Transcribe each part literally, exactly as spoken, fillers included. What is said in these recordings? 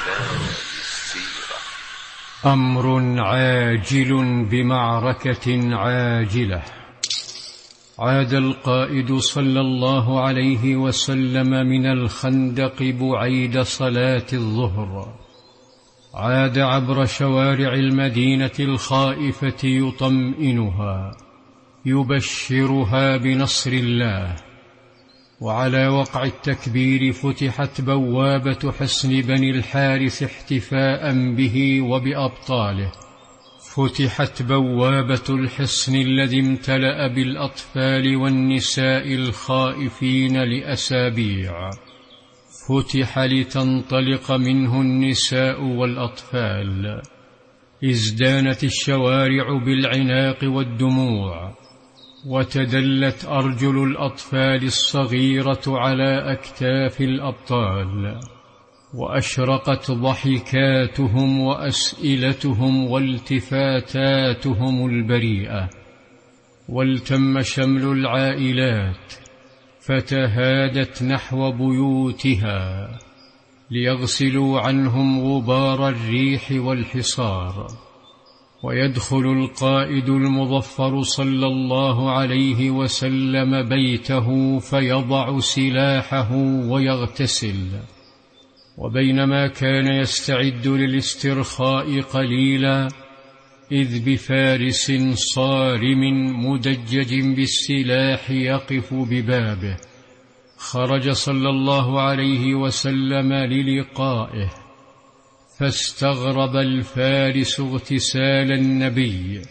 أمر عاجل بمعركة عاجلة. عاد القائد صلى الله عليه وسلم من الخندق بعيد صلاة الظهر، عاد عبر شوارع المدينة الخائفة يطمئنها، يبشرها بنصر الله. وعلى وقع التكبير فتحت بوابة حصن بني الحارث احتفاء به وبأبطاله، فتحت بوابة الحصن الذي امتلأ بالأطفال والنساء الخائفين لأسابيع، فتح لتنطلق منه النساء والأطفال. ازدانت الشوارع بالعناق والدموع، وتدلت أرجل الأطفال الصغيرة على أكتاف الأبطال، وأشرقت ضحكاتهم وأسئلتهم والتفاتاتهم البريئة، والتم شمل العائلات فتهادت نحو بيوتها ليغسلوا عنهم غبار الريح والحصار. ويدخل القائد المظفر صلى الله عليه وسلم بيته فيضع سلاحه ويغتسل. وبينما كان يستعد للاسترخاء قليلا إذ بفارس صارم مدجج بالسلاح يقف ببابه، خرج صلى الله عليه وسلم للقائه، فاستغرب الفارس اغتسال النبي،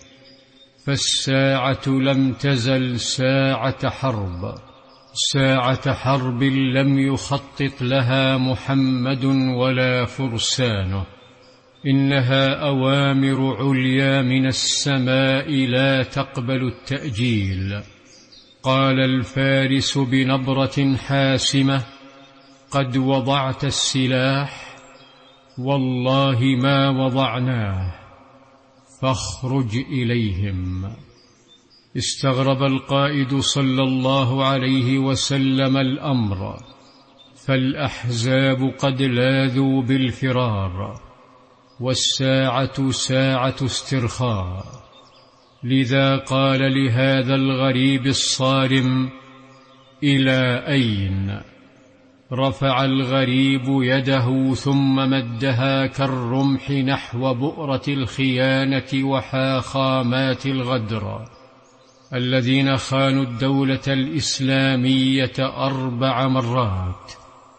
فالساعة لم تزل ساعة حرب، ساعة حرب لم يخطط لها محمد ولا فرسانه، إنها أوامر عليا من السماء لا تقبل التأجيل. قال الفارس بنبرة حاسمة: قد وضعت السلاح؟ والله ما وضعناه، فاخرج إليهم. استغرب القائد صلى الله عليه وسلم الأمر، فالأحزاب قد لاذوا بالفرار، والساعة ساعة استرخاء. لذا قال لهذا الغريب الصارم: إلى أين؟ رفع الغريب يده ثم مدها كالرمح نحو بؤرة الخيانة وحاخامات الغدر الذين خانوا الدولة الإسلامية أربع مرات،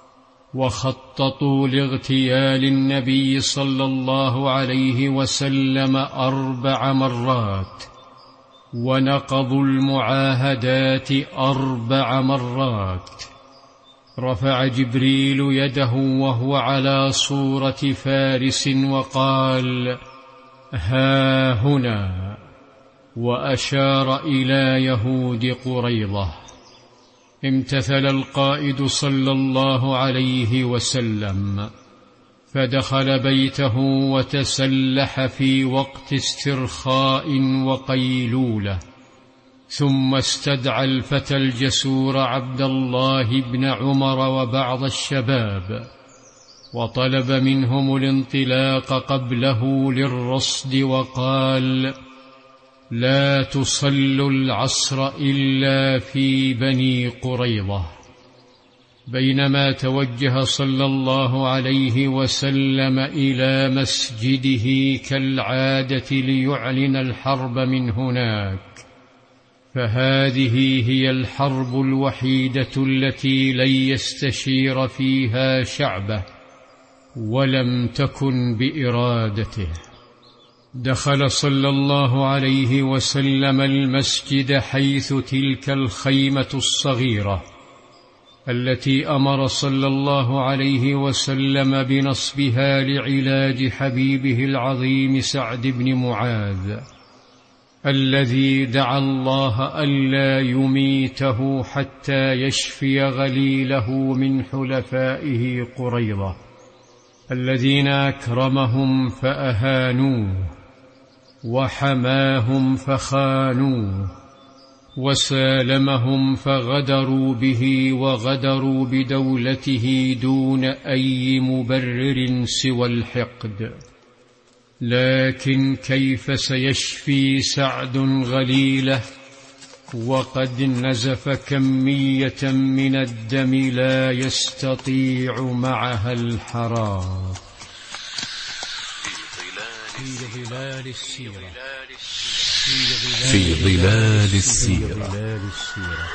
وخططوا لاغتيال النبي صلى الله عليه وسلم أربع مرات، ونقضوا المعاهدات أربع مرات. رفع جبريل يده وهو على صورة فارس وقال: ها هنا، وأشار إلى يهود قريظة. امتثل القائد صلى الله عليه وسلم، فدخل بيته وتسلح في وقت استرخاء وقيلولة، ثم استدعى الفتى الجسور عبد الله بن عمر وبعض الشباب، وطلب منهم الانطلاق قبله للرصد، وقال: لا تصلوا العصر إلا في بني قريظة. بينما توجه صلى الله عليه وسلم إلى مسجده كالعادة ليعلن الحرب من هناك، فهذه هي الحرب الوحيدة التي لن يستشير فيها شعبه، ولم تكن بإرادته. دخل صلى الله عليه وسلم المسجد حيث تلك الخيمة الصغيرة التي أمر صلى الله عليه وسلم بنصبها لعلاج حبيبه العظيم سعد بن معاذ، الذي دعا الله ألا يميته حتى يشفي غليله من حلفائه قريظة الذين أكرمهم فأهانوه، وحماهم فخانوه، وسالمهم فغدروا به وغدروا بدولته دون أي مبرر سوى الحقد. لكن كيف سيشفي سعد غليله وقد نزف كمية من الدم لا يستطيع معها الحراك؟ في ظلال السيرة في ظلال السيرة